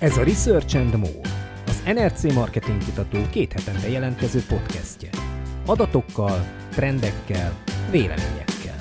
Ez a Research and More, az NRC Marketing Kutató 2 hetente jelentkező podcastje. Adatokkal, trendekkel, véleményekkel.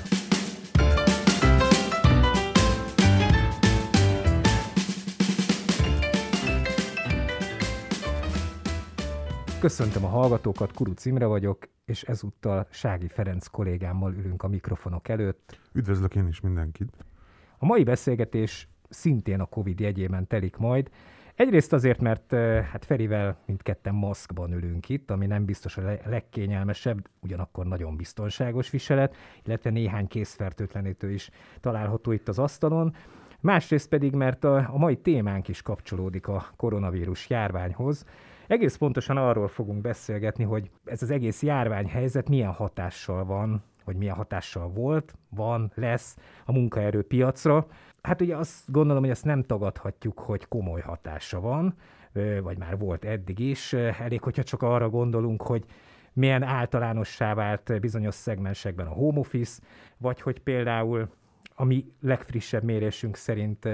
Köszöntöm a hallgatókat, Kuruc Imre vagyok, és ezúttal Sági Ferenc kollégámmal ülünk a mikrofonok előtt. Üdvözlök én is mindenkit! A mai beszélgetés szintén a Covid jegyében telik majd. Egyrészt azért, mert Ferivel mindketten maszkban ülünk itt, ami nem biztos a legkényelmesebb, ugyanakkor nagyon biztonságos viselet, illetve néhány készfertőtlenítő is található itt az asztalon. Másrészt pedig, mert a mai témánk is kapcsolódik a koronavírus járványhoz. Egész pontosan arról fogunk beszélgetni, hogy ez az egész járványhelyzet milyen hatással van, vagy milyen hatással volt, van, lesz a munkaerőpiacra. Hát ugye azt gondolom, hogy ezt nem tagadhatjuk, hogy komoly hatása van, vagy már volt eddig is. Elég, hogyha csak arra gondolunk, hogy milyen általánossá vált bizonyos szegmensekben a home office, vagy hogy például a mi legfrissebb mérésünk szerint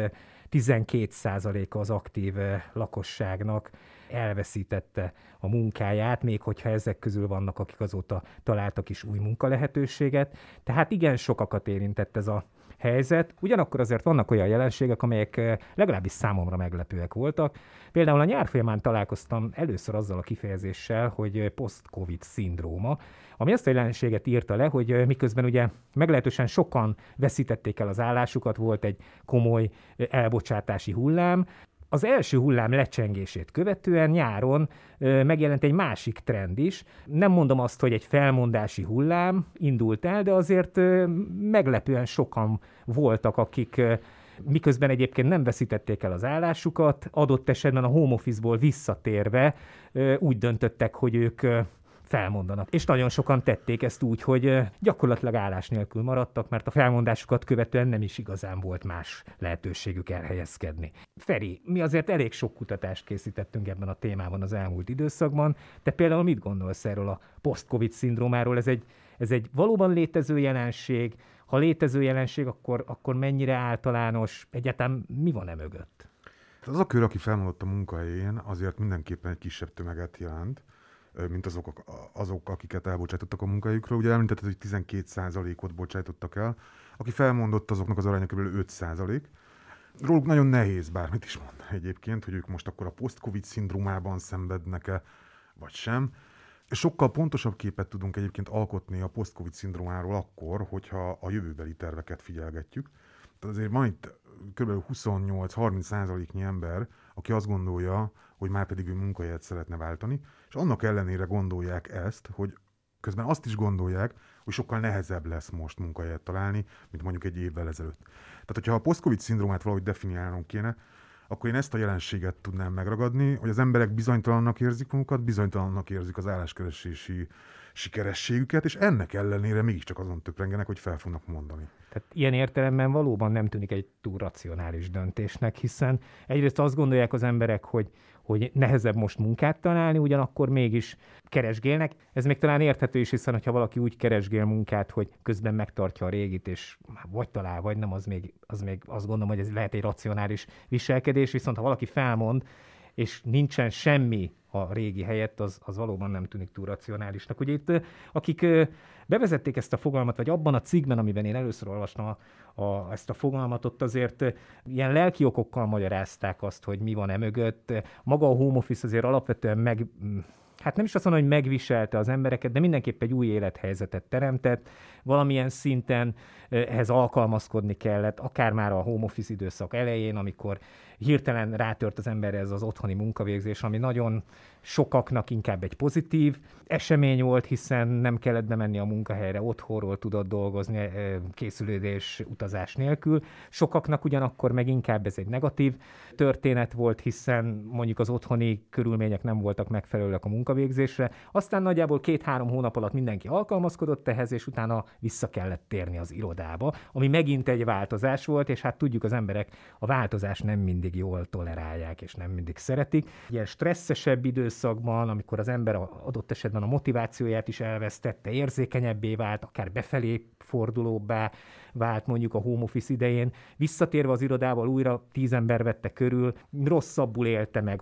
12%-a az aktív lakosságnak elveszítette a munkáját, még hogyha ezek közül vannak, akik azóta találtak is új munkalehetőséget. Tehát igen sokakat érintett ez a helyzet. Ugyanakkor azért vannak olyan jelenségek, amelyek legalábbis számomra meglepőek voltak. Például a nyár folyamán találkoztam először azzal a kifejezéssel, hogy post-covid szindróma, ami azt a jelenséget írta le, hogy miközben ugye meglehetősen sokan veszítették el az állásukat, volt egy komoly elbocsátási hullám. Az első hullám lecsengését követően nyáron megjelent egy másik trend is. Nem mondom azt, hogy egy felmondási hullám indult el, de azért meglepően sokan voltak, akik miközben egyébként nem veszítették el az állásukat, adott esetben a home office-ból visszatérve úgy döntöttek, hogy ők felmondanak. És nagyon sokan tették ezt úgy, hogy gyakorlatilag állás nélkül maradtak, mert a felmondásukat követően nem is igazán volt más lehetőségük elhelyezkedni. Feri, mi azért elég sok kutatást készítettünk ebben a témában az elmúlt időszakban. Te például mit gondolsz erről a post-covid szindrómáról? Ez egy valóban létező jelenség? Ha létező jelenség, akkor mennyire általános? Egyáltalán mi van mögött? Az a kör, aki felmondott a munkahelyén, azért mindenképpen egy kisebb tömeget jelent, mint azok, akiket elbocsátottak a munkahelyükről. Ugye említetted, hogy 12%-ot bocsátottak el. Aki felmondott, azoknak az aránya kb. 5%. Róluk nagyon nehéz bármit is mondani egyébként, hogy ők most akkor a post-covid szindrómában szenvednek-e, vagy sem. Sokkal pontosabb képet tudunk egyébként alkotni a post-covid szindrómáról akkor, hogyha a jövőbeli terveket figyelgetjük. Tehát azért van itt kb. 28-30%-nyi ember, aki azt gondolja, hogy már pedig ő munkahelyet szeretne váltani, és annak ellenére gondolják ezt, hogy közben azt is gondolják, hogy sokkal nehezebb lesz most munkahelyet találni, mint mondjuk egy évvel ezelőtt. Tehát, hogyha a post-covid szindrómát valahogy definiálnunk kéne, akkor én ezt a jelenséget tudnám megragadni, hogy az emberek bizonytalannak érzik magukat, bizonytalannak érzik az álláskeresési sikerességüket, és ennek ellenére mégiscsak azon töprengenek, hogy fel fognak mondani. Tehát ilyen értelemben valóban nem tűnik egy túl racionális döntésnek, hiszen egyrészt azt gondolják az emberek, hogy nehezebb most munkát találni, ugyanakkor mégis keresgélnek. Ez még talán érthető is, hiszen ha valaki úgy keresgél munkát, hogy közben megtartja a régit, és vagy talál, vagy nem, az még azt gondolom, hogy ez lehet egy racionális viselkedés, viszont ha valaki felmond, és nincsen semmi a régi helyett, az valóban nem tűnik túl racionálisnak. Ugye itt, akik bevezették ezt a fogalmat, vagy abban a cikkben, amiben én először olvastam ezt a fogalmat, ott azért ilyen lelki okokkal magyarázták azt, hogy mi van mögött. Maga a home office azért alapvetően hát nem is azt mondom, hogy megviselte az embereket, de mindenképp egy új élethelyzetet teremtett. Valamilyen szinten ehhez alkalmazkodni kellett, akár már a home office időszak elején, amikor hirtelen rátört az emberre ez az otthoni munkavégzés, ami nagyon sokaknak inkább egy pozitív esemény volt, hiszen nem kellett bemenni a munkahelyre, otthonról tudott dolgozni, készülődés, utazás nélkül. Sokaknak ugyanakkor meg inkább ez egy negatív történet volt, hiszen mondjuk az otthoni körülmények nem voltak megfelelőek a munkavégzésre. Aztán nagyjából 2-3 hónap alatt mindenki alkalmazkodott ehhez, és utána vissza kellett térni az irodába, ami megint egy változás volt, és hát tudjuk, az emberek a változás nem mindig mindig jól tolerálják, és nem mindig szeretik. Ilyen stresszesebb időszakban, amikor az ember adott esetben a motivációját is elvesztette, érzékenyebbé vált, akár befelé fordulóbbá vált mondjuk a home office idején, visszatérve az irodával újra 10 ember vette körül, rosszabbul élte meg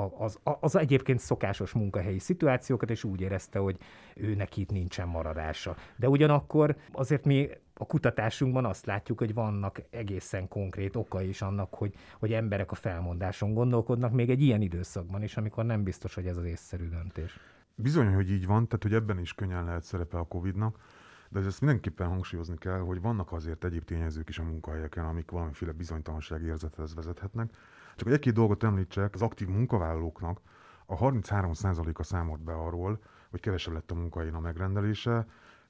az egyébként szokásos munkahelyi szituációkat, és úgy érezte, hogy őnek itt nincsen maradása. De ugyanakkor azért mi a kutatásunkban azt látjuk, hogy vannak egészen konkrét okai is annak, hogy emberek a felmondáson gondolkodnak, még egy ilyen időszakban is, amikor nem biztos, hogy ez az észszerű döntés. Bizony, hogy így van, tehát hogy ebben is könnyen lehet szerepe a Covid-nak, de ezt mindenképpen hangsúlyozni kell, hogy vannak azért egyéb tényezők is a munkahelyeken, amik valamiféle bizonytalanság érzethez vezethetnek. Csak hogy egy-két dolgot említsek, az aktív munkavállalóknak a 33%-a számolt be arról, hogy kevesebb lett a munkahelyen a megrendelése,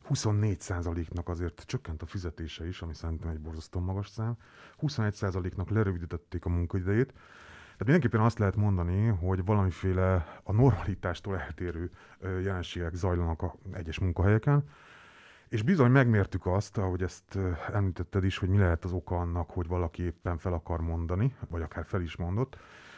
24%-nak azért csökkent a fizetése is, ami szerintem egy borzasztó magas szám, 21%-nak lerövidítették a munkaidejét. Tehát mindenképpen azt lehet mondani, hogy valamiféle a normalitástól eltérő jelenségek zajlanak a egyes munkahelyeken, és bizony megmértük azt, ahogy ezt említetted is, hogy mi lehet az oka annak, hogy valaki éppen fel akar mondani, vagy akár fel is mondott,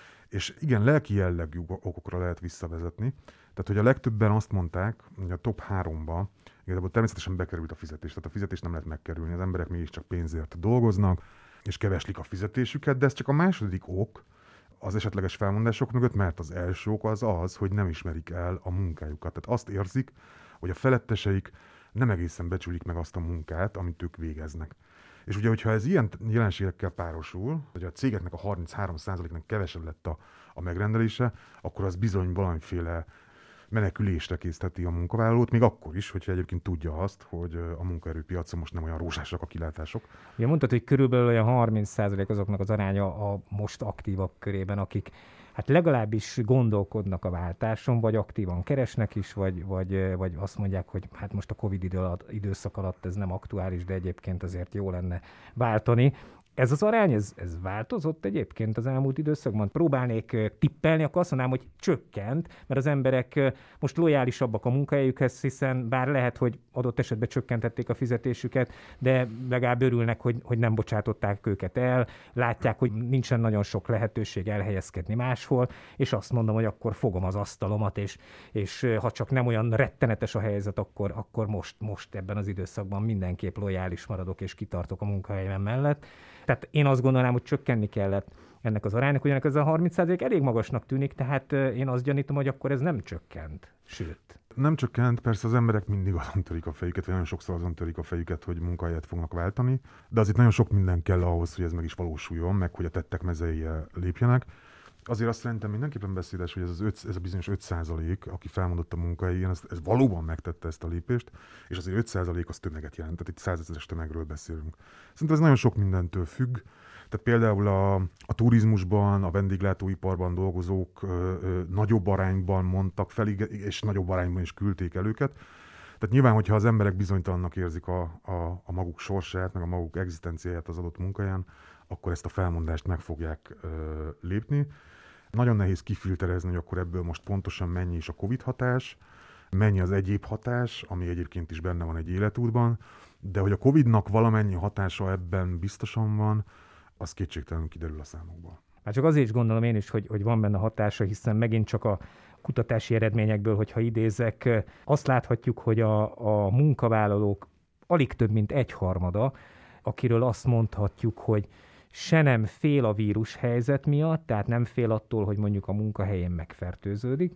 és igen, lelki jellegű okokra lehet visszavezetni. Tehát, hogy a legtöbben azt mondták, hogy a top 3-ba igazából természetesen bekerült a fizetés, tehát a fizetést nem lehet megkerülni, az emberek mégiscsak pénzért dolgoznak, és keveslik a fizetésüket, de ez csak a második ok az esetleges felmondások mögött, mert az első ok az, hogy nem ismerik el a munkájukat. Tehát azt érzik, hogy a feletteseik nem egészen becsülik meg azt a munkát, amit ők végeznek. És ugye, hogyha ez ilyen jelenségekkel párosul, hogy a cégeknek a 33%-nak kevesebb lett a megrendelése, akkor az bizony valamiféle menekülésre készteti a munkavállalót, még akkor is, hogyha egyébként tudja azt, hogy a munkaerőpiacon most nem olyan rózsásak a kilátások. Ugye mondtad, hogy körülbelül olyan 30% azoknak az aránya a most aktívak körében, akik hát legalábbis gondolkodnak a váltáson, vagy aktívan keresnek is, vagy azt mondják, hogy hát most a Covid időszak alatt ez nem aktuális, de egyébként azért jó lenne váltani. Ez az arány, ez változott egyébként az elmúlt időszakban? Próbálnék tippelni, akkor azt mondanám, hogy csökkent, mert az emberek most lojálisabbak a munkahelyükhez, hiszen bár lehet, hogy adott esetben csökkentették a fizetésüket, de legalább örülnek, hogy nem bocsátották őket el, látják, hogy nincsen nagyon sok lehetőség elhelyezkedni máshol, és azt mondom, hogy akkor fogom az asztalomat, és ha csak nem olyan rettenetes a helyzet, akkor most ebben az időszakban mindenképp lojális maradok, és kitartok a munkahelyem mellett. Tehát én azt gondolnám, hogy csökkenni kellett ennek az aránynak, ugyanak ez a 30% elég magasnak tűnik, tehát én azt gyanítom, hogy akkor ez nem csökkent, sőt. Nem csökkent, persze az emberek mindig azon törik a fejüket, vagy nagyon sokszor azon törik a fejüket, hogy munkahelyet fognak váltani, de azért nagyon sok minden kell ahhoz, hogy ez meg is valósuljon, meg hogy a tettek mezeire lépjenek. Azért azt szerintem mindenképpen beszédes, hogy ez a bizonyos 5%, aki felmondott a munkahelyén, ez valóban megtette ezt a lépést, és azért 5% az tömeget jelent, tehát itt 100 000-es tömegről beszélünk. Szerintem ez nagyon sok mindentől függ, tehát például a turizmusban, a vendéglátóiparban dolgozók nagyobb arányban mondtak fel, és nagyobb arányban is küldték el őket. Tehát nyilván, hogyha az emberek bizonytalannak érzik a maguk sorsát, meg a maguk egzisztenciáját az adott munkahelyen, akkor ezt a felmondást meg fogják lépni. Nagyon nehéz kifilterezni, hogy akkor ebből most pontosan mennyi is a Covid hatás, mennyi az egyéb hatás, ami egyébként is benne van egy életútban, de hogy a Covidnak valamennyi hatása ebben biztosan van, az kétségtelenül kiderül a számokból. Hát csak azért is gondolom én is, hogy van benne hatása, hiszen megint csak a kutatási eredményekből, hogyha idézek, azt láthatjuk, hogy a munkavállalók alig több mint 1/3, akiről azt mondhatjuk, hogy se nem fél a vírus helyzet miatt, tehát nem fél attól, hogy mondjuk a munkahelyén megfertőződik,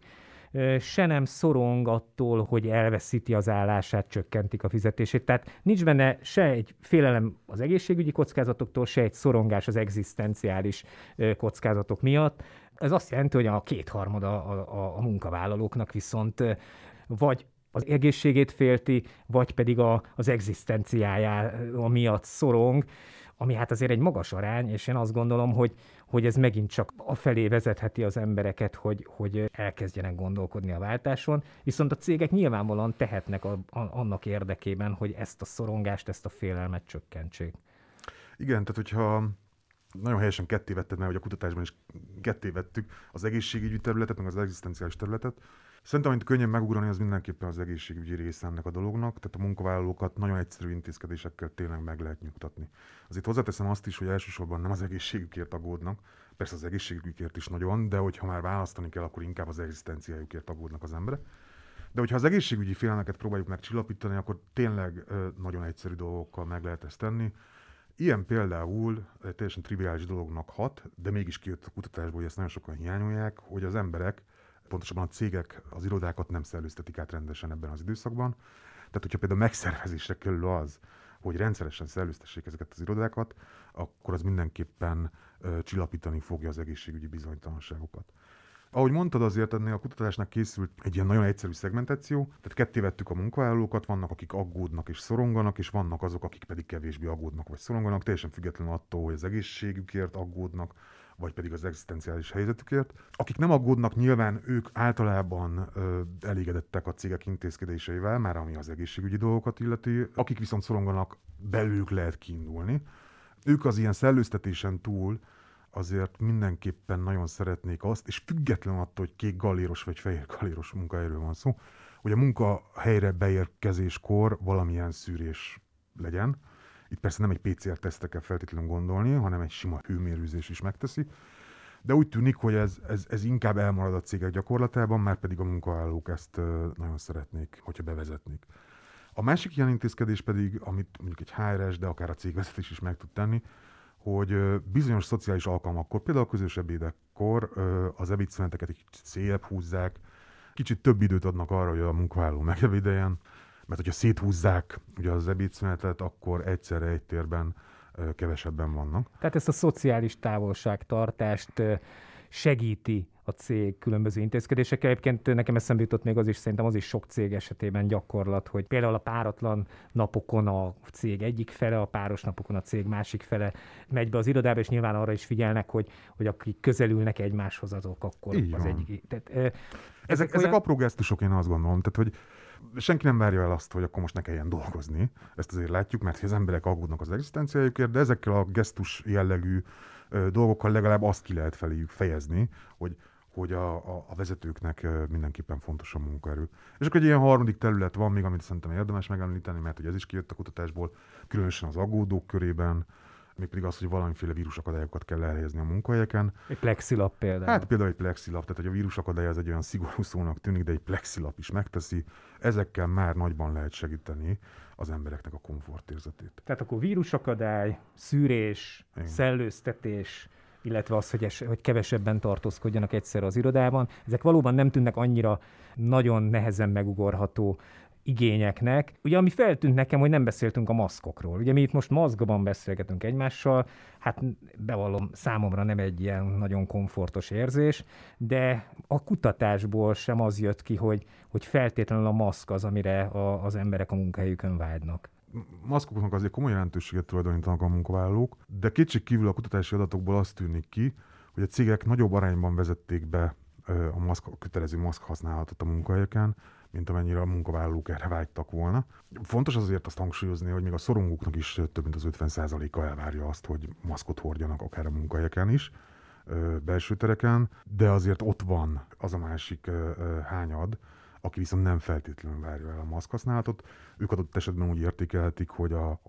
se nem szorong attól, hogy elveszíti az állását, csökkentik a fizetését. Tehát nincs benne se egy félelem az egészségügyi kockázatoktól, se egy szorongás az egzisztenciális kockázatok miatt. Ez azt jelenti, hogy a 2/3 a munkavállalóknak viszont vagy az egészségét félti, vagy pedig az egzisztenciája miatt szorong, ami hát azért egy magas arány, és én azt gondolom, hogy ez megint csak afelé vezetheti az embereket, hogy elkezdjenek gondolkodni a váltáson, viszont a cégek nyilvánvalóan tehetnek annak érdekében, hogy ezt a szorongást, ezt a félelmet csökkentsék. Igen, tehát hogyha nagyon helyesen ketté vetted, mert hogy a kutatásban is ketté vettük az egészségügyi területet, meg az egzisztenciális területet. Szerintem, amit könnyen megugrani, az mindenképpen az egészségügyi része ennek a dolognak, tehát a munkavállalókat nagyon egyszerű intézkedésekkel tényleg meg lehet nyugtatni. Azért hozzáteszem azt is, hogy elsősorban nem az egészségükért aggódnak, persze az egészségükért is nagyon, de hogyha már választani kell, akkor inkább az egzisztenciájukért aggódnak az emberek. De hogyha az egészségügyi félelmeket próbáljuk meg csillapítani, akkor tényleg nagyon egyszerű dolgokkal meg lehet ezt tenni. Ilyen például teljesen triviális dolognak hat, de mégis kijött a kutatásból, hogy ezt nagyon sokan hiányolják, hogy az emberek, pontosabban a cégek az irodákat nem szellőztetik át rendesen ebben az időszakban. Tehát, hogyha például megszervezésre kerül az, hogy rendszeresen szellőztessék ezeket az irodákat, akkor az mindenképpen csillapítani fogja az egészségügyi bizonytalanságokat. Ahogy mondtad, azért ennél a kutatásnak készült egy ilyen nagyon egyszerű szegmentáció, tehát ketté vettük a munkavállalókat, vannak akik aggódnak és szoronganak, és vannak azok, akik pedig kevésbé aggódnak vagy szoronganak, teljesen függetlenül attól, hogy az egészségükért aggódnak, vagy pedig az egzisztenciális helyzetükért. Akik nem aggódnak, nyilván ők általában elégedettek a cégek intézkedéseivel, már ami az egészségügyi dolgokat illeti. Akik viszont szoronganak, belőlük lehet kiindulni. Ők az ilyen szellőztetésen túl azért mindenképpen nagyon szeretnék azt, és függetlenül attól, hogy kék galléros vagy fehér galléros munkahelyről van szó, hogy a munkahelyre beérkezéskor valamilyen szűrés legyen. Itt persze nem egy PCR-tesztre kell feltétlenül gondolni, hanem egy sima hőmérőzés is megteszi. De úgy tűnik, hogy ez inkább elmarad a cégek gyakorlatában, már pedig a munkavállalók ezt nagyon szeretnék, hogyha bevezetnék. A másik ilyen intézkedés pedig, amit mondjuk egy HRS, de akár a cégvezetés is meg tud tenni, hogy bizonyos szociális alkalmakkor, például a közös ebédekkor az ebédszüneteket egy kicsit széljebb húzzák, kicsit több időt adnak arra, hogy a munkavállaló megebédeljen, mert hogyha széthúzzák ugye az ebédszünetet, akkor egyszerre egy térben kevesebben vannak. Tehát ezt a szociális távolságtartást segíti a cég különböző intézkedésekkel. Egyébként nekem eszembe jutott még az is, szerintem az is sok cég esetében gyakorlat, hogy például a páratlan napokon a cég egyik fele, a páros napokon a cég másik fele megy be az irodába, és nyilván arra is figyelnek, hogy akik közelülnek egymáshoz, azok akkor így az van. egyik. Tehát, ezek apró gesztusok, én azt gondolom. Tehát, hogy senki nem várja el azt, hogy akkor most ne kelljen dolgozni. Ezt azért látjuk, mert az emberek aggódnak az egzisztenciájukért, de ezekkel a gesztus jellegű dolgokkal legalább azt ki lehet feléjük fejezni, hogy a vezetőknek mindenképpen fontos a munkaerő. És akkor egy ilyen harmadik terület van még, amit szerintem érdemes megemlíteni, mert hogy ez is kijött a kutatásból, különösen az aggódók körében, mégpedig az, hogy valamiféle vírusakadályokat kell elhelyezni a munkahelyeken. Egy plexilap például. Hát például egy plexilap, tehát hogy a vírusakadály az egy olyan szigorú szónak tűnik, de egy plexilap is megteszi. Ezekkel már nagyban lehet segíteni az embereknek a komfortérzetét. Tehát akkor vírusakadály, szűrés, Igen. szellőztetés, illetve az, hogy kevesebben tartózkodjanak egyszerre az irodában. Ezek valóban nem tűnnek annyira nagyon nehezen megugorható igényeknek. Ugye ami feltűnt nekem, hogy nem beszéltünk a maszkokról. Ugye mi itt most maszkban beszélgetünk egymással, hát bevallom, számomra nem egy ilyen nagyon komfortos érzés, de a kutatásból sem az jött ki, hogy feltétlenül a maszk az, amire az emberek a munkahelyükön vágynak. Maszkoknak azért komoly jelentőséget tulajdonítanak a munkavállalók, de kétségkívül a kutatási adatokból azt tűnik ki, hogy a cégek nagyobb arányban vezették be a kötelező maszk használatot a munkahelyeken, mint amennyire a munkavállalók erre vágytak volna. Fontos azért azt hangsúlyozni, hogy még a szorongóknak is több mint az 50%-a elvárja azt, hogy maszkot hordjanak akár a munkahelyeken is, belső tereken, de azért ott van az a másik hányad, aki viszont nem feltétlenül várja el a maszk használatot. Ők adott esetben úgy értékelhetik, hogy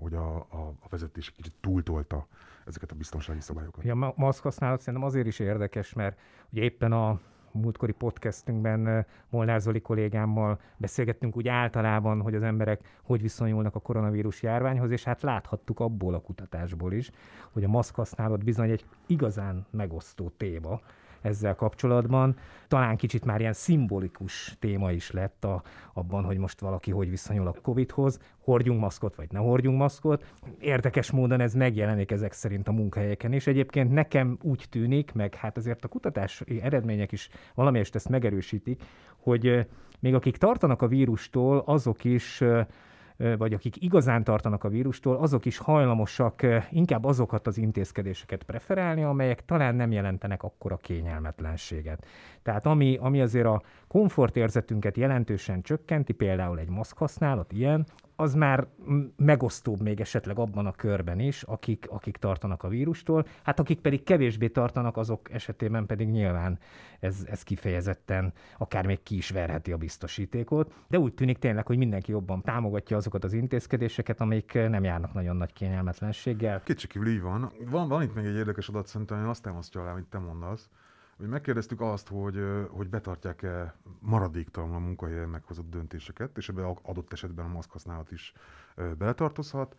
a vezetés kicsit túltolta ezeket a biztonsági szabályokat. Ja, a maszk használat szerintem azért is érdekes, mert ugye éppen a múltkori podcastünkben Molnár Zoli kollégámmal beszélgettünk úgy általában, hogy az emberek hogy viszonyulnak a koronavírus járványhoz, és hát láthattuk abból a kutatásból is, hogy a maszk használat bizony egy igazán megosztó téma ezzel kapcsolatban. Talán kicsit már ilyen szimbolikus téma is lett abban, hogy most valaki hogy viszonyul a Covid-hoz, hordjunk maszkot, vagy ne hordjunk maszkot. Érdekes módon ez megjelenik ezek szerint a munkahelyeken is. Egyébként nekem úgy tűnik, meg hát azért a kutatási eredmények is valamelyest ezt megerősítik, hogy még akik tartanak a vírustól, azok is, vagy akik igazán tartanak a vírustól, azok is hajlamosak inkább azokat az intézkedéseket preferálni, amelyek talán nem jelentenek akkora kényelmetlenséget. Tehát ami azért a komfortérzetünket jelentősen csökkenti, például egy maszk használat ilyen, az már megosztóbb még esetleg abban a körben is, akik tartanak a vírustól. Hát akik pedig kevésbé tartanak, azok esetében pedig nyilván ez kifejezetten akár még ki is verheti a biztosítékot. De úgy tűnik tényleg, hogy mindenki jobban támogatja azokat az intézkedéseket, amik nem járnak nagyon nagy kényelmetlenséggel. Kétségkívül így van. Van itt még egy érdekes adat, szerintem azt támasztja alá, amit te mondasz. Hogy megkérdeztük azt, hogy betartják-e maradéktalanul a munkahelyen meghozott döntéseket, és ebben adott esetben a maszk használat is beletartozhat.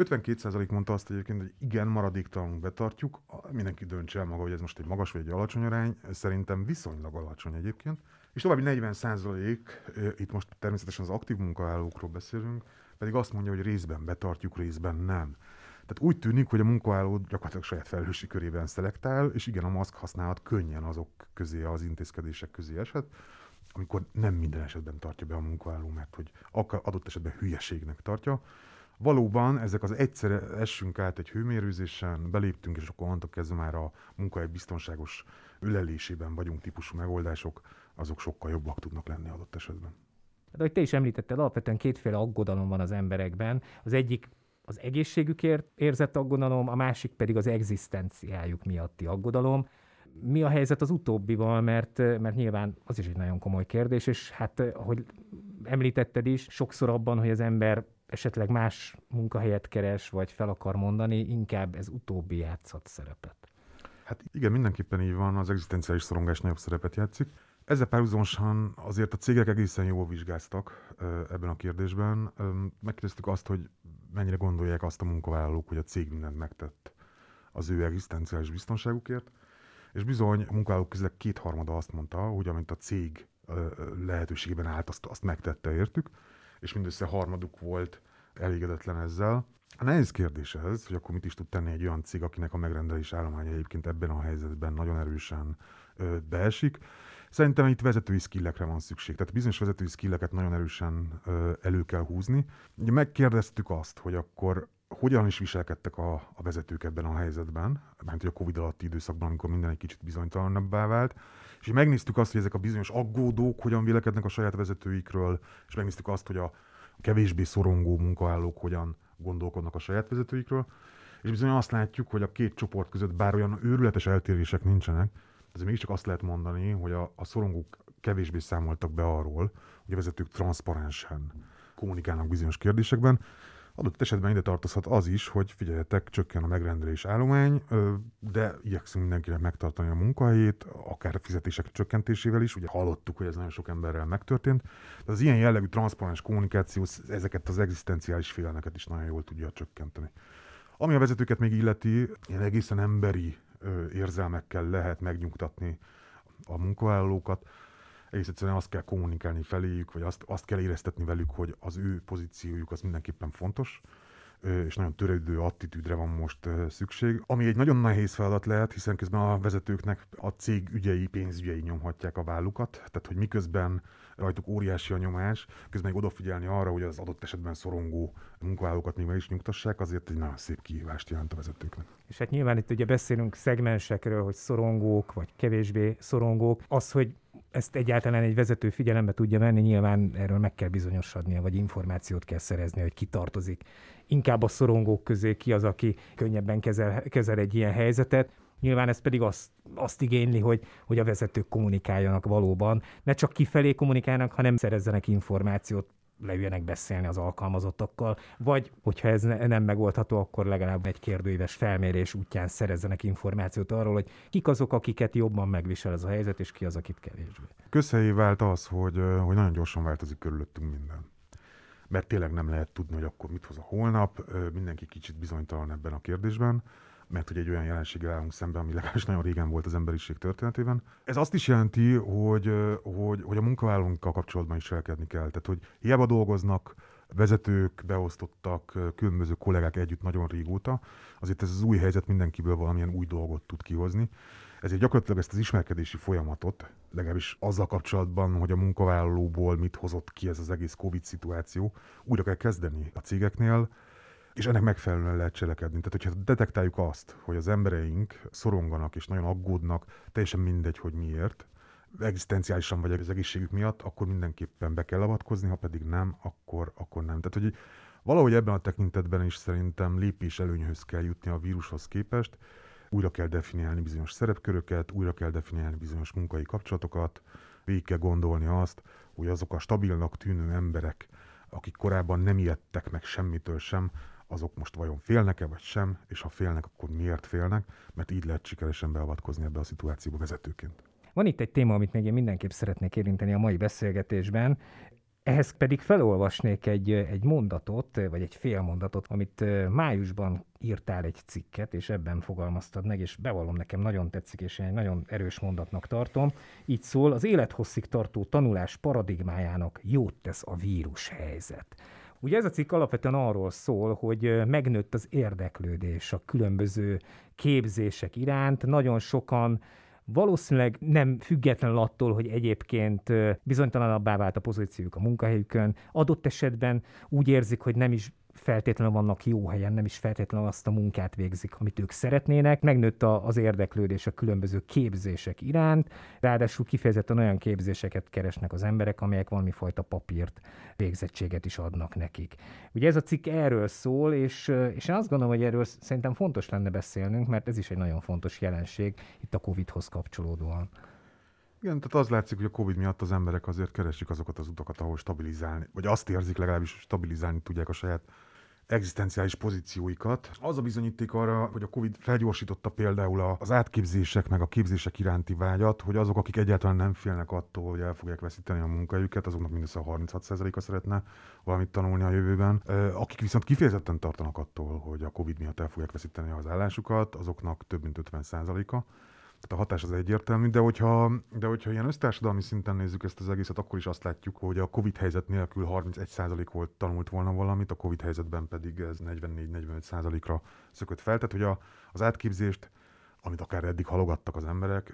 52% mondta azt egyébként, hogy igen, maradéktalanul betartjuk. Mindenki döntse el maga, hogy ez most egy magas vagy egy alacsony arány. Szerintem viszonylag alacsony egyébként. És további 40%, itt most természetesen az aktív munkavállalókról beszélünk, pedig azt mondja, hogy részben betartjuk, részben nem. Tehát úgy tűnik, hogy a munkavállaló gyakorlatilag saját felelősségi körében szelektál, és igen, a maszk használat könnyen azok közé, az intézkedések közé eshet, amikor nem minden esetben tartja be a munkavállaló, mert hogy adott esetben hülyeségnek tartja. Valóban ezek az egyszer essünk át egy hőmérőzésen, beléptünk, és akkor onnantól kezdve már a munkahely biztonságos ölelésében vagyunk típusú megoldások, azok sokkal jobbak tudnak lenni adott esetben. De ahogy te is említetted, alapvetően kétféle aggodalom van az emberekben. Az egyik az egészségükért érzett aggodalom, a másik pedig az egzisztenciájuk miatti aggodalom. Mi a helyzet az utóbbival, mert nyilván az is egy nagyon komoly kérdés, és hát, ahogy említetted is, sokszor abban, hogy az ember esetleg más munkahelyet keres, vagy fel akar mondani, inkább ez utóbbi játszhat szerepet. Hát igen, mindenképpen így van, az egzisztenciális szorongás nagyobb szerepet játszik. Ezzel párhuzamosan azért a cégek egészen jól vizsgáztak ebben a kérdésben. Megkérdeztük azt, hogy mennyire gondolják azt a munkavállalók, hogy a cég mindent megtett az ő egzisztenciális biztonságukért, és bizony a munkavállalók közül 2/3 azt mondta, hogy amint a cég lehetőségében állt, azt megtette értük, és mindössze harmaduk volt elégedetlen ezzel. A nehéz kérdés ez, hogy akkor mit is tud tenni egy olyan cég, akinek a megrendelés állománya egyébként ebben a helyzetben nagyon erősen beesik. Szerintem itt vezetői skillekre van szükség. Tehát bizonyos vezetői skilleket nagyon erősen elő kell húzni. Ugye megkérdeztük azt, hogy akkor hogyan is viselkedtek a vezetők ebben a helyzetben, mert hogy a Covid alatti időszakban, amikor minden egy kicsit bizonytalanabbá vált, és megnéztük azt, hogy ezek a bizonyos aggódók hogyan vélekednek a saját vezetőikről, és megnéztük azt, hogy a kevésbé szorongó munkavállalók hogyan gondolkodnak a saját vezetőikről, és bizony azt látjuk, hogy a két csoport között bár olyan őrületes eltérések nincsenek, azért mégiscsak azt lehet mondani, hogy a szorongók kevésbé számoltak be arról, hogy a vezetők transzparensen kommunikálnak bizonyos kérdésekben. Adott esetben ide tartozhat az is, hogy figyeljetek, csökken a megrendelés állomány, de igyekszünk mindenkinek megtartani a munkahelyét, akár a fizetések csökkentésével is. Ugye hallottuk, hogy ez nagyon sok emberrel megtörtént. De az ilyen jellegű transzparens kommunikáció ezeket az egzisztenciális félelmeket is nagyon jól tudja csökkenteni. Ami a vezetőket még illeti, ilyen egészen emberi érzelmekkel lehet megnyugtatni a munkavállalókat. Egész egyszerűen azt kell kommunikálni feléjük, vagy azt kell éreztetni velük, hogy az ő pozíciójuk az mindenképpen fontos, és nagyon törődő attitűdre van most szükség. Ami egy nagyon nehéz feladat lehet, hiszen közben a vezetőknek a cég ügyei, pénzügyei nyomhatják a vállukat, tehát hogy miközben rajtuk óriási a nyomás, közben még odafigyelni arra, hogy az adott esetben szorongó munkavállalókat még meg is nyugtassák, azért egy nagyon szép kihívást jelent a vezetőknek. És hát nyilván itt ugye beszélünk szegmensekről, hogy szorongók, vagy kevésbé szorongók. Az, hogy ezt egyáltalán egy vezető figyelembe tudja venni, nyilván erről meg kell bizonyosodnia, vagy információt kell szerezni, hogy ki tartozik inkább a szorongók közé, ki az, aki könnyebben kezel egy ilyen helyzetet. Nyilván ez pedig azt igényli, hogy a vezetők kommunikáljanak valóban. Ne csak kifelé kommunikálnak, hanem szerezzenek információt, leüljenek beszélni az alkalmazottakkal, vagy hogyha ez nem megoldható, akkor legalább egy kérdőíves felmérés útján szerezzenek információt arról, hogy kik azok, akiket jobban megvisel ez a helyzet, és ki az, akit kevésbé. Közhelyé vált az, hogy nagyon gyorsan változik körülöttünk minden. Mert tényleg nem lehet tudni, hogy akkor mit hoz a holnap, mindenki kicsit bizonytalan ebben a kérdésben, mert hogy egy olyan jelenséggel állunk szemben, ami legalábbis nagyon régen volt az emberiség történetében. Ez azt is jelenti, hogy a munkavállalókkal kapcsolatban is cselekedni kell. Tehát, hogy hiába dolgoznak vezetők, beosztottak, különböző kollégák együtt nagyon régóta, azért ez az új helyzet mindenkiből valamilyen új dolgot tud kihozni. Ezért gyakorlatilag ezt az ismerkedési folyamatot, legalábbis azzal kapcsolatban, hogy a munkavállalóból mit hozott ki ez az egész Covid szituáció, újra kell kezdeni a cégeknél, és ennek megfelelően lehet cselekedni. Tehát, hogyha detektáljuk azt, hogy az embereink szoronganak és nagyon aggódnak, teljesen mindegy, hogy miért, egzisztenciálisan vagy az egészségük miatt, akkor mindenképpen be kell avatkozni, ha pedig nem, akkor nem. Tehát, hogy valahogy ebben a tekintetben is szerintem lépés előnyhöz kell jutni a vírushoz képest, újra kell definiálni bizonyos szerepköröket, újra kell definiálni bizonyos munkai kapcsolatokat, végig kell gondolni azt, hogy azok a stabilnak tűnő emberek, akik korábban nem ijedtek meg semmitől sem, azok most vajon félnek-e vagy sem, és ha félnek, akkor miért félnek, mert így lehet sikeresen beavatkozni ebbe a szituációba vezetőként. Van itt egy téma, amit még én mindenképp szeretnék érinteni a mai beszélgetésben, ehhez pedig felolvasnék egy mondatot, vagy egy félmondatot, amit májusban írtál egy cikket, és ebben fogalmaztad meg, és bevallom, nekem nagyon tetszik, és egy nagyon erős mondatnak tartom. Így szól: az élethosszig tartó tanulás paradigmájának jót tesz a vírushelyzet. Ugye ez a cikk alapvetően arról szól, hogy megnőtt az érdeklődés a különböző képzések iránt, nagyon sokan valószínűleg nem függetlenül attól, hogy egyébként bizonytalanabbá vált a pozíciójuk a munkahelyükön, adott esetben úgy érzik, hogy nem is feltétlenül vannak jó helyen, nem is feltétlenül azt a munkát végzik, amit ők szeretnének. Megnőtt az érdeklődés a különböző képzések iránt, ráadásul kifejezetten olyan képzéseket keresnek az emberek, amelyek valami fajta papírt, végzettséget is adnak nekik. Ugye ez a cikk erről szól, és én azt gondolom, hogy erről szerintem fontos lenne beszélnünk, mert ez is egy nagyon fontos jelenség itt a Covid-hoz kapcsolódóan. Igen, tehát az látszik, hogy a Covid miatt az emberek azért keresik azokat az utakat, ahol stabilizálni, vagy azt érzik legalábbis, hogy stabilizálni tudják a saját egzisztenciális pozícióikat. Az a bizonyíték arra, hogy a Covid felgyorsította például az átképzések, meg a képzések iránti vágyat, hogy azok, akik egyáltalán nem félnek attól, hogy el fogják veszíteni a munkájukat, azoknak mindössze a 36%-a szeretne valamit tanulni a jövőben. Akik viszont kifejezetten tartanak attól, hogy a Covid miatt el fogják veszíteni az állásukat, azoknak több mint 50%-a. Tehát a hatás az egyértelmű, de hogyha ilyen össztársadalmi szinten nézzük ezt az egészet, akkor is azt látjuk, hogy a Covid helyzet nélkül 31% volt tanult volna valamit, a Covid helyzetben pedig ez 44-45%-ra szökött fel. Tehát, hogy az átképzést, amit akár eddig halogattak az emberek,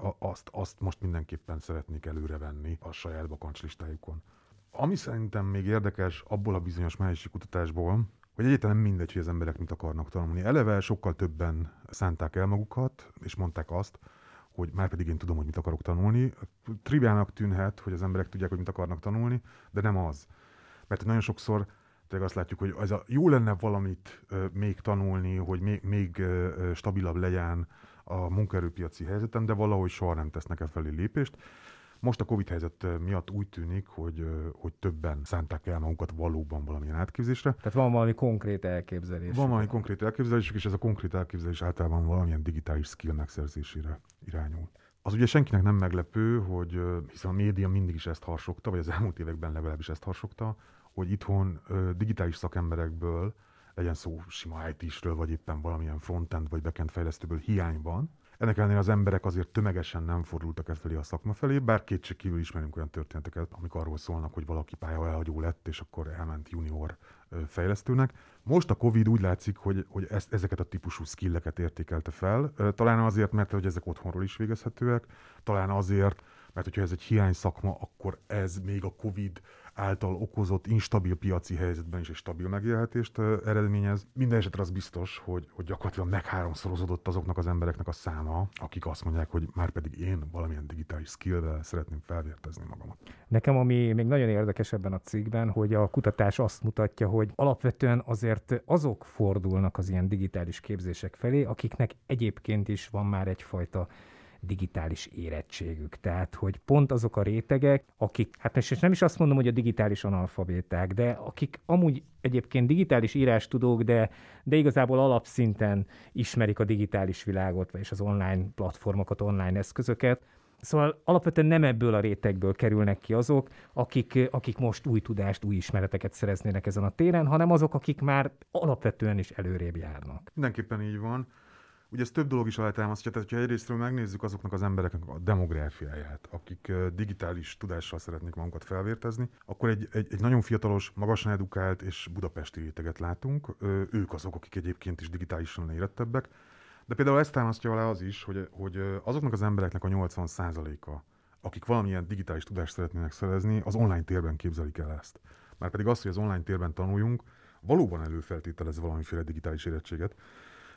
azt most mindenképpen szeretnék előrevenni a saját bakancslistájukon. Ami szerintem még érdekes abból a bizonyos májusi kutatásból, hogy egyáltalán nem mindegy, hogy az emberek mit akarnak tanulni. Eleve sokkal többen szánták el magukat, és mondták azt, hogy már pedig én tudom, hogy mit akarok tanulni. Triviának tűnhet, hogy az emberek tudják, hogy mit akarnak tanulni, de nem az. Mert nagyon sokszor tényleg azt látjuk, hogy ez jó lenne valamit még tanulni, hogy még stabilabb legyen a munkaerőpiaci helyzetem, de valahogy soha nem tesznek el felé lépést. Most a Covid helyzet miatt úgy tűnik, hogy többen szánták el magukat valóban valamilyen átképzésre. Tehát van valami konkrét elképzelés. Van valami konkrét elképzelésük, és ez a konkrét elképzelés általában valamilyen digitális skill megszerzésére irányul. Az ugye senkinek nem meglepő, hogy hiszen a média mindig is ezt harsogta, vagy az elmúlt években legalábbis ezt harsogta, hogy itthon digitális szakemberekből, legyen szó sima IT-sről, vagy éppen valamilyen frontend vagy backend fejlesztőből hiány van. Ennek ellenére az emberek azért tömegesen nem fordultak felé a szakma felé, bár kétségkívül ismerünk olyan történeteket, amik arról szólnak, hogy valaki pályaelhagyó lett, és akkor elment junior fejlesztőnek. Most a Covid úgy látszik, hogy ezeket a típusú skilleket értékelte fel. Talán azért, mert hogy ezek otthonról is végezhetőek, talán azért, mert hogyha ez egy hiány szakma, akkor ez még a Covid által okozott instabil piaci helyzetben is egy stabil megélhetést eredményez. Minden esetre az biztos, hogy gyakorlatilag megháromszorozódott azoknak az embereknek a száma, akik azt mondják, hogy már pedig én valamilyen digitális skillvel szeretném felvértezni magamat. Nekem ami még nagyon érdekes ebben a cikkben, hogy a kutatás azt mutatja, hogy alapvetően azért azok fordulnak az ilyen digitális képzések felé, akiknek egyébként is van már egyfajta digitális érettségük. Tehát, hogy pont azok a rétegek, akik, hát most nem is azt mondom, hogy a digitális analfabéták, de akik amúgy egyébként digitális írástudók, de igazából alapszinten ismerik a digitális világot, és az online platformokat, online eszközöket. Szóval alapvetően nem ebből a rétegből kerülnek ki azok, akik most új tudást, új ismereteket szereznének ezen a téren, hanem azok, akik már alapvetően is előrébb járnak. Mindenképpen így van. Ugye ez több dolog is alátámasztja, tehát ha egyrésztről megnézzük azoknak az embereknek a demográfiáját, akik digitális tudással szeretnék magukat felvértezni, akkor egy nagyon fiatalos, magasan edukált és budapesti réteget látunk. Ők azok, akik egyébként is digitálisan érettebbek. De például ezt támasztja alá az is, hogy azoknak az embereknek a 80%-a, akik valamilyen digitális tudást szeretnének szerezni, az online térben képzelik el ezt. Márpedig az, hogy az online térben tanuljunk, valóban előfeltételez valamiféle digitális érettséget.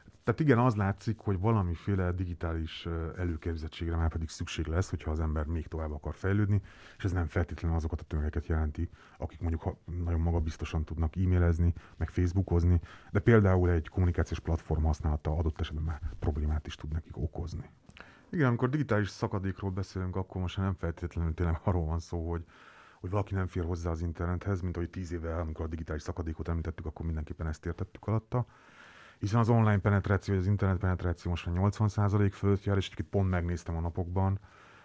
Tehát igen, az látszik, hogy valamiféle digitális előképzettségre már pedig szükség lesz, hogyha az ember még tovább akar fejlődni, és ez nem feltétlenül azokat a tömegeket jelenti, akik mondjuk nagyon magabiztosan tudnak e-mailezni, meg facebookozni, de például egy kommunikációs platform használata adott esetben már problémát is tud nekik okozni. Igen, amikor digitális szakadékról beszélünk, akkor most nem feltétlenül tényleg arról van szó, hogy valaki nem fér hozzá az internethez, mint ahogy 10 éve, amikor a digitális szakadékot említettük, akkor mindenképpen ezt értettük alatta. Hiszen az online penetráció, az internet penetráció most már 80% fölött jár, és pont megnéztem a napokban,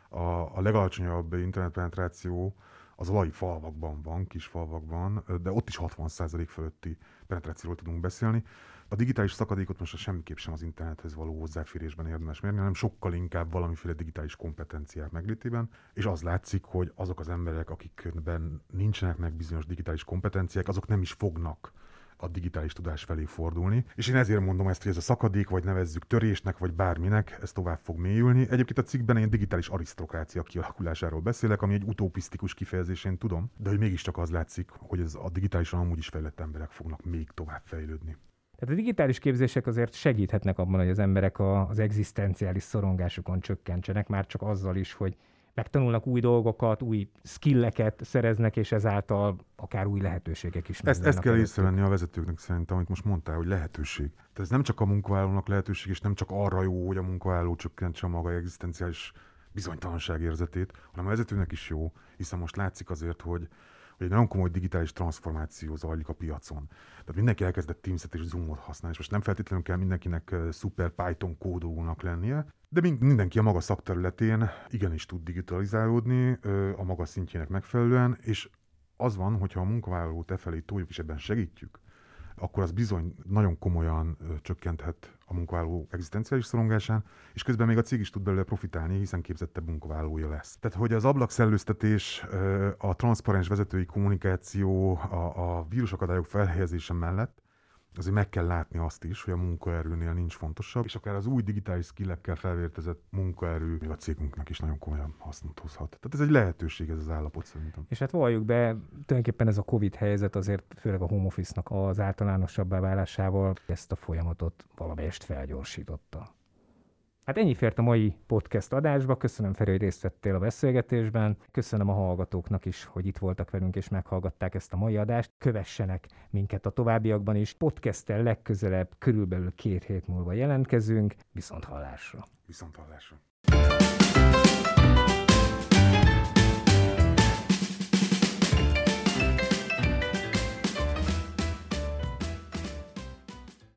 a legalacsonyabb internet penetráció az alai falvakban van, kis falvakban, de ott is 60% fölötti penetrációról tudunk beszélni. A digitális szakadékot most semmiképp sem az internethez való hozzáférésben érdemes mérni, hanem sokkal inkább valamiféle digitális kompetenciák meglétében, és az látszik, hogy azok az emberek, akikben nincsenek meg bizonyos digitális kompetenciák, azok nem is fognak a digitális tudás felé fordulni. És én ezért mondom ezt, hogy ez a szakadék, vagy nevezzük törésnek, vagy bárminek, ez tovább fog mélyülni. Egyébként a cikkben én digitális arisztokrácia kialakulásáról beszélek, ami egy utopisztikus kifejezés, én tudom, de hogy mégiscsak az látszik, hogy ez a digitálisan amúgy is fejlett emberek fognak még tovább fejlődni. Tehát a digitális képzések azért segíthetnek abban, hogy az emberek az egzisztenciális szorongásukon csökkentsenek, már csak azzal is, hogy megtanulnak új dolgokat, új skilleket szereznek, és ezáltal akár új lehetőségek is megvannak. Ezt kell észrevenni a vezetőknek szerintem, amit most mondtál, hogy lehetőség. Tehát ez nem csak a munkavállalónak lehetőség, és nem csak arra jó, hogy a munkavállaló csökkentse a maga egzisztenciális bizonytalanság érzetét, hanem a vezetőnek is jó, hiszen most látszik azért, hogy egy nagyon komoly digitális transformáció zajlik a piacon. Tehát mindenki elkezdett Teams-et és Zoom-ot használni, és most nem feltétlenül kell mindenkinek szuper Python kódolónak lennie, de mindenki a maga szakterületén igenis tud digitalizálódni a maga szintjének megfelelően, és az van, hogyha a munkavállalót efelé toljuk és ebben segítjük, akkor az bizony nagyon komolyan csökkenthet a munkavállaló egzisztenciális szorongásán, és közben még a cég is tud belőle profitálni, hiszen képzettebb munkavállalója lesz. Tehát, hogy az ablakszellőztetés, a transzparens vezetői kommunikáció, a vírusakadályok felhelyezése mellett azért meg kell látni azt is, hogy a munkaerőnél nincs fontosabb, és akár az új digitális skillekkel felvértezett munkaerő még a cégünknek is nagyon komolyan hasznot hozhat. Tehát ez egy lehetőség, ez az állapot szerintem. És hát valljuk be, tulajdonképpen ez a Covid helyzet azért főleg a home office-nak az általánosabbá válásával ezt a folyamatot valamelyest felgyorsította. Hát ennyi fért a mai podcast adásba. Köszönöm, Feri, hogy részt vettél a beszélgetésben. Köszönöm a hallgatóknak is, hogy itt voltak velünk és meghallgatták ezt a mai adást. Kövessenek minket a továbbiakban is. Podcasttel legközelebb körülbelül 2 hét múlva jelentkezünk. Viszonthallásra! Viszonthallásra!